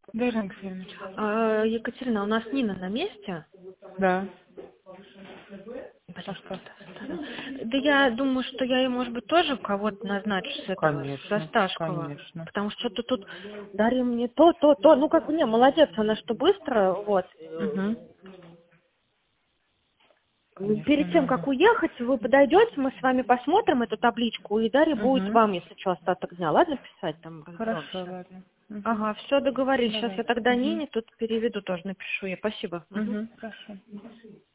Да, Ирина Алексеевна. Екатерина, у нас Нина на месте? Да. Блин, А что? да я думаю, что я ей, может быть, тоже кого-то назначу с этого, с Конечно, Осташкова. конечно. Потому что что-то тут Дарья мне то. Ну, как бы, не, молодец она, что быстро, вот. Угу. Конечно, Перед тем, как надо. уехать, вы подойдете, мы с вами посмотрим эту табличку, и Дарья будет Угу. вам, если что, остаток дня, ладно, писать там Хорошо, разберемся. ладно. Угу. Ага, все договорились. Сейчас Давай. я тогда Угу. Нине тут переведу, тоже напишу ей. Спасибо. Угу. Хорошо.